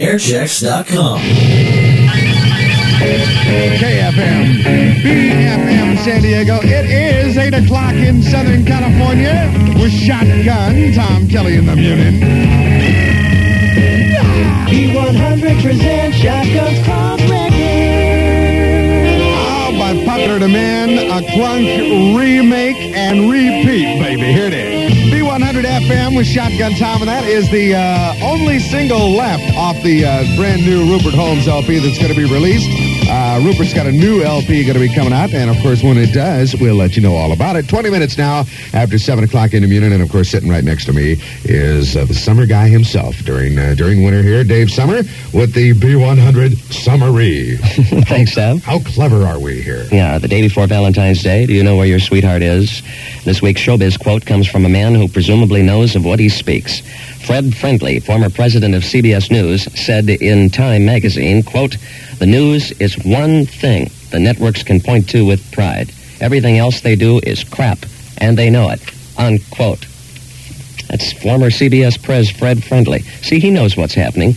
Airchecks.com. KFM, BFM San Diego. It is 8 o'clock in Southern California with Shotgun, Tom Kelly and the Munin. B100 presents Shotgun's Crunk Record. Oh, by popular demand, a Crunk remake and repeat, baby. Here it is. B100 FM with Shotgun Tom, and that is the only single left off the brand new Rupert Holmes LP that's going to be released. Rupert's got a new LP going to be coming out, and of course, when it does, we'll let you know all about it. 20 minutes now after 7 o'clock in the Munin, and of course, sitting right next to me is the summer guy himself during winter here, Dave Summer, with the B100 Summary. Thanks, Sam. How clever are we here? Yeah, the day before Valentine's Day, do you know where your sweetheart is? This week's showbiz quote comes from a man who presumably knows of what he speaks. Fred Friendly, former president of CBS News, said in Time magazine, quote, "The news is one thing the networks can point to with pride. Everything else they do is crap, and they know it," unquote. That's former CBS Pres Fred Friendly. See, he knows what's happening.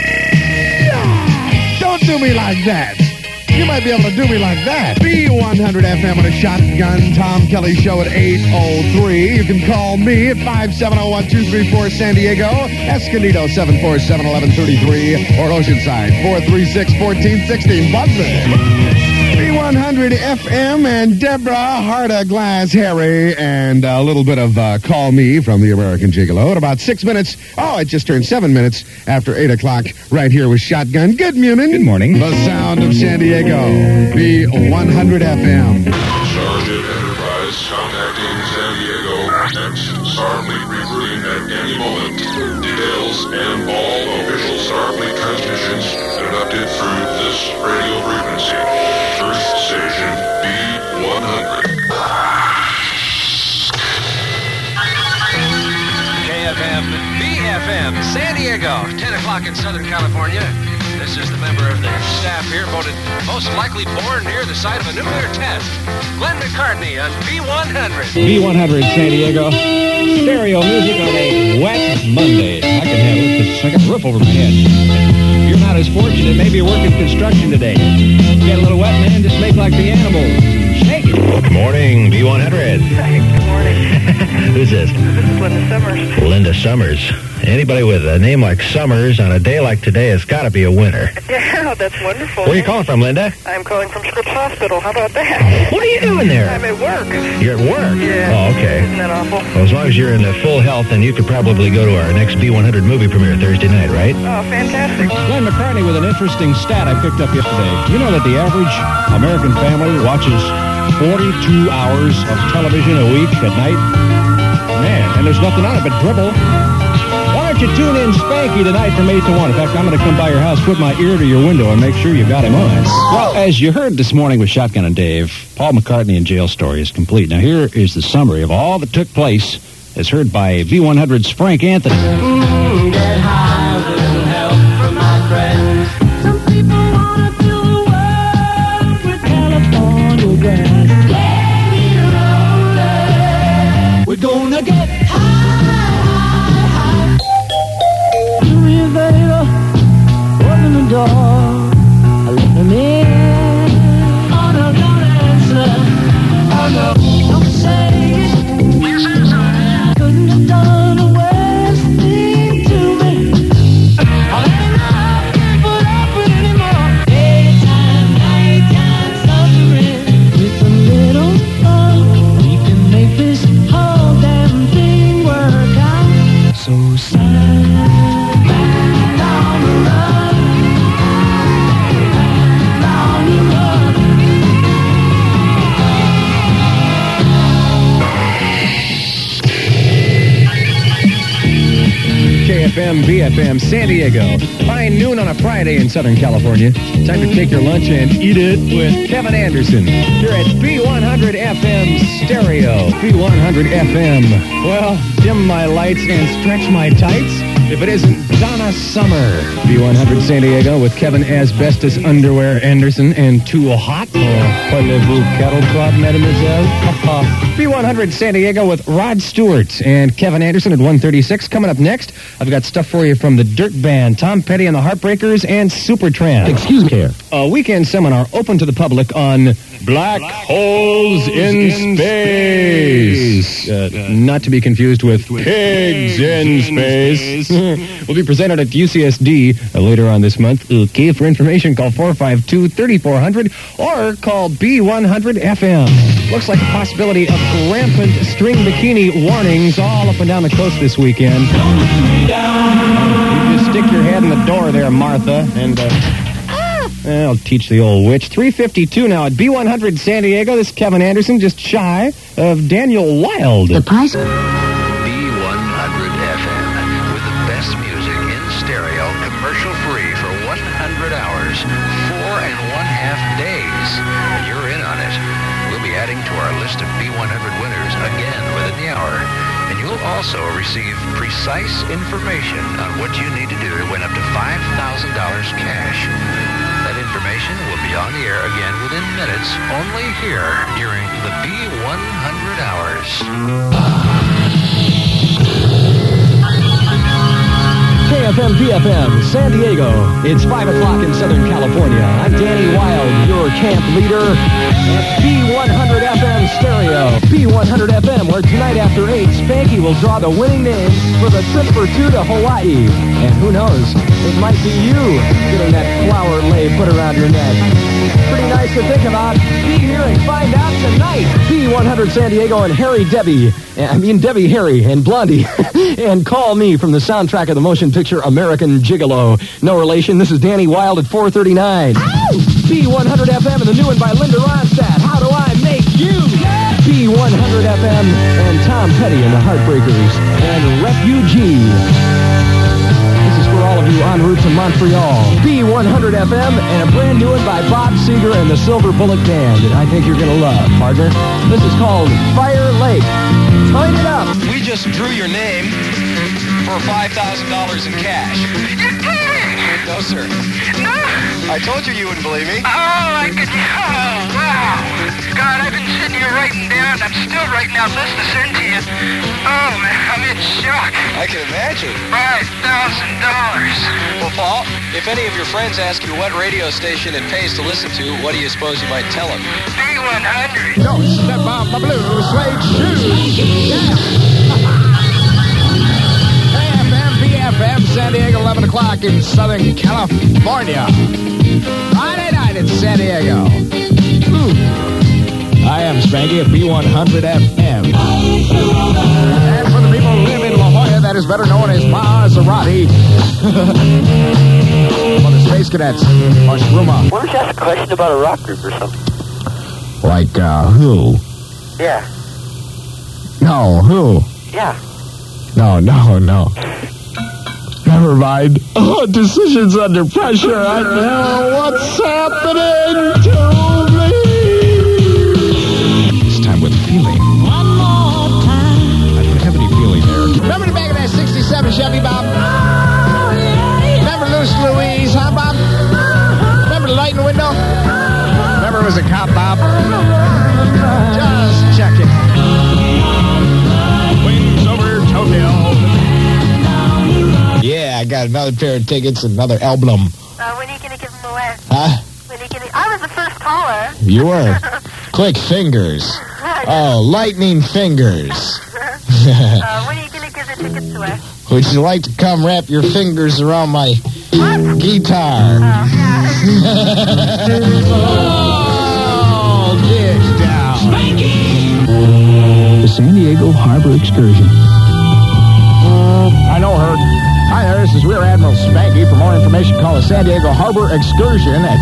Don't do me like that. You might be able to do me like that. B100 FM on a Shotgun Tom Kelly show at 8:03. You can call me at 570-1234 San Diego, Escondido 747-1133, or Oceanside 436-1416. Buzzing. B100 FM and Deborah Harda Glass Harry and a little bit of Call Me from the American Gigolo at about 6 minutes. Oh, it just turned 7 minutes after 8 o'clock right here with Shotgun. Good morning. Good morning. The sound of San Diego. B100 FM. Sergeant Enterprise contacting San Diego. Next, Starfleet rebooting at any moment. Details and all official Starfleet transmissions conducted through this radio frequency. Earth Station B100. KFM, BFM, San Diego, 10 o'clock in Southern California. This is the member of the staff here voted most likely born near the site of a nuclear test. Glenn McCartney on B100. B100 San Diego. Stereo music on a wet Monday. I can handle it because I got a roof over my head. If you're not as fortunate, maybe you're working construction today. Get a little wet, man, just make like the animals. Shake it. Good morning, B100. Hi, good morning. Who's this? This is Linda Summers. Linda Summers. Anybody with a name like Summers on a day like today has got to be a winner. Yeah, that's wonderful. Where are you calling from, Linda? I'm calling from Scripps Hospital. How about that? What are you doing there? I'm at work. You're at work? Yeah. Oh, okay. Isn't that awful? Well, as long as you're in full health, then you could probably go to our next B100 movie premiere Thursday night, right? Oh, fantastic. Glenn McCartney with an interesting stat I picked up yesterday. You know that the average American family watches 42 hours of television a week at night? Man, and there's nothing on it but dribble. Why don't you tune in Spanky tonight from 8 to 1? In fact, I'm going to come by your house, put my ear to your window, and make sure you got him on. Well, as you heard this morning with Shotgun and Dave, Paul McCartney in jail story is complete. Now, here is the summary of all that took place as heard by B100's Frank Anthony. Get high with some help from my friends. Some people want to fill the world with California grass. We're gonna get high. The elevator, open the door. I let them in. Oh no, don't answer. Oh no, don't say it. Couldn't have done a worse thing to me. I can't put up with anymore. Daytime, nighttime suffering. With a little fun, we can make this whole damn thing work out. So sad. And on the run. And on the run. KFM, BFM, San Diego. Fine noon on a Friday in Southern California. Time to take your lunch and eat it with Kevin Anderson. You're at B100 FM Stereo. B100 FM. Well, dim my lights and stretch my tights. if it isn't Donna Summer. B100 San Diego with Kevin Asbestos Underwear Anderson and Too Hot. Parlez-vous cattle trot, mademoiselle? B100 San Diego with Rod Stewart and Kevin Anderson at 1:36. Coming up next, I've got stuff for you from the Dirt Band, Tom Petty and the Heartbreakers, and Supertramp. Excuse me here. A weekend seminar open to the public on black holes in space. Not to be confused with pigs in space. Will be presented at UCSD later on this month. Okay, for information, call 452-3400 or call B100-FM. Looks like a possibility of rampant string bikini warnings all up and down the coast this weekend. You just stick your head in the door there, Martha, and... I'll teach the old witch. 3:52 now at B100 San Diego. This is Kevin Anderson, just shy of Daniel Wild. The price? B100 FM with the best music in stereo, commercial free for 100 hours, 4.5 days. And you're in on it. We'll be adding to our list of B100 winners again within the hour. And you'll also receive precise information on what you need to do to win up to $5,000 cash. That information will be on the air again within minutes, only here during the B100 hours. KFM, PFM, San Diego. It's 5 o'clock in Southern California. I'm Danny Wild, your camp leader at B100 FM Stereo. B100 FM, where tonight after 8, Spanky will draw the winning names for the trip for 2 to Hawaii. And who knows, it might be you getting that flower lei put around your neck. Pretty nice to think about. Be here and find out tonight. B100 San Diego and Debbie Harry and Blondie. And Call Me from the soundtrack of the motion picture American Gigolo. No relation. This is Danny Wild at 4:39. B100 FM and the new one by Linda Ronstadt. How do I make you? B100 FM and Tom Petty and the Heartbreakers and Refugee. This is for all of you en route to Montreal. B100 FM and a brand new one by Bob Seger and the Silver Bullet Band that I think you're going to love, partner. This is called Fire Lake. Turn it up. We just drew your name for $5,000 in cash. No, sir. No. I told you wouldn't believe me. Oh, I could. Oh, wow. God, I've been sitting here writing down. I'm still writing out lists to send to you. Oh, man, I'm in shock. I can imagine. $5,000. Well, Paul, if any of your friends ask you what radio station it pays to listen to, what do you suppose you might tell them? B100. Don't step on my blue suede shoes. KFM, BFM, San Diego, 11 o'clock in Southern California. Friday night in San Diego. I am Spanky at B100 FM. And for the people who live in La Jolla, that is better known as Maserati. For the Space Cadets, Mushrooma. Why don't you ask a question about a rock group or something? Like, who? Yeah. No, who? Yeah. No. Never mind. Oh, decisions under pressure. I know what's happening to me. This time with feeling. One more time. I don't have any feeling there. Remember the back of that 67 Chevy, Bob? Remember Loose Louise, huh, Bob? Remember the light in the window? Remember it was a cop, Bob? Just checking. Wings over Tokyo. Yeah, I got another pair of tickets, another album. When are you going to give them away? Huh? When are you going to... I was the first caller. You were. Quick fingers. Oh, lightning fingers. When are you going to give the tickets away? Would you like to come wrap your fingers around my guitar? Oh, get down. The San Diego Harbor Excursion. I know her. Hi there, this is Rear Admiral Spanky. For more information, call the San Diego Harbor Excursion at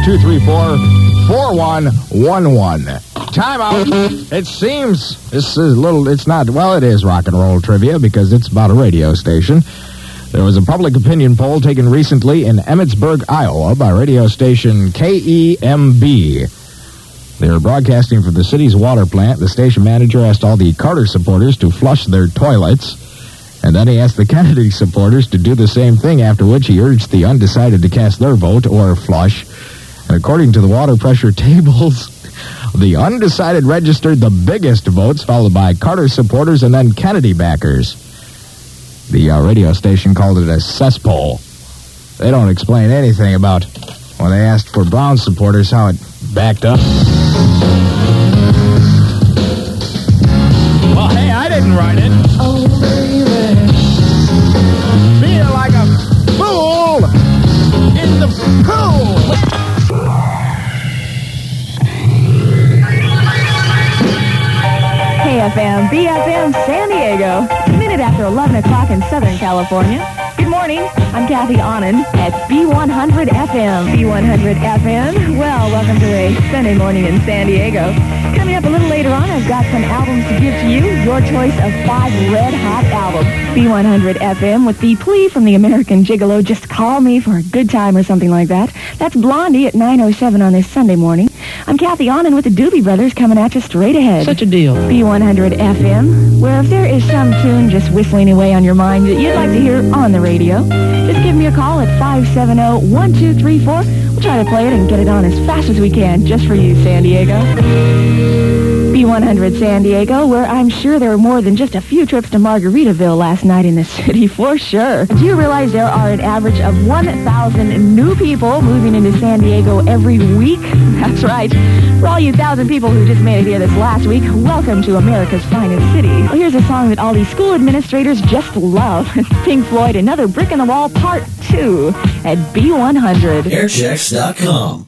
234-4111. Time out. It seems this is it's not, well, it is rock and roll trivia because it's about a radio station. There was a public opinion poll taken recently in Emmitsburg, Iowa by radio station KEMB. They were broadcasting from the city's water plant. The station manager asked all the Carter supporters to flush their toilets. And then he asked the Kennedy supporters to do the same thing, after which he urged the undecided to cast their vote, or flush. And according to the water pressure tables, the undecided registered the biggest votes, followed by Carter supporters and then Kennedy backers. The radio station called it a cesspool. They don't explain anything about when they asked for Brown supporters how it backed up. Well, hey, I didn't write it. Oh, baby. Feel like a fool in the pool. KFM, BFM, San Diego. A minute after 11 o'clock in Southern California. Good morning. I'm Kathy Anand at B100 FM. B100 FM. Well, welcome to a Sunday morning in San Diego. Coming up a little later on, I've got some albums to give to you. Your choice of 5 red-hot albums. B100 FM with the plea from the American Gigolo, just call me for a good time or something like that. That's Blondie at 9:07 on this Sunday morning. I'm Kathy Anand with the Doobie Brothers coming at you straight ahead. Such a deal. B100 FM, where if there is some tune just whistling away on your mind that you'd like to hear on the radio, just give me a call at 570-1234. We'll try to play it and get it on as fast as we can, just for you, San Diego. B100 San Diego, where I'm sure there were more than just a few trips to Margaritaville last night in the city, for sure. Do you realize there are an average of 1,000 new people moving into San Diego every week? That's right. For all you 1,000 people who just made it here this last week, welcome to America's finest city. Well, here's a song that all these school administrators just love. Pink Floyd, Another Brick in the Wall, Part 2 at B100. Airchecks.com.